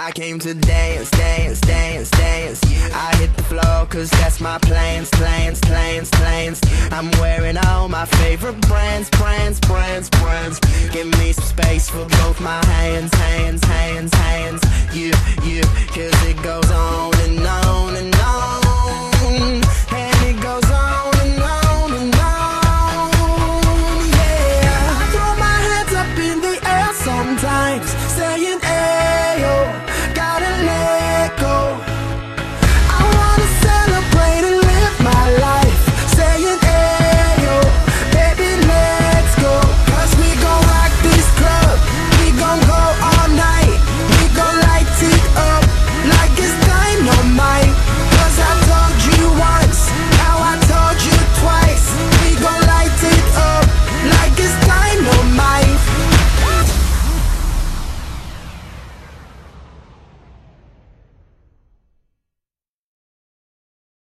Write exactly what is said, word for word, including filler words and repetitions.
I came to dance, dance, dance, dance. I hit the floor cause that's my plans, plans, plans, plans. I'm wearing all my favorite brands, brands, brands, brands. Give me some space for both my hands, hands, hands, hands. You, you, cause it goes on and on and on. Hey,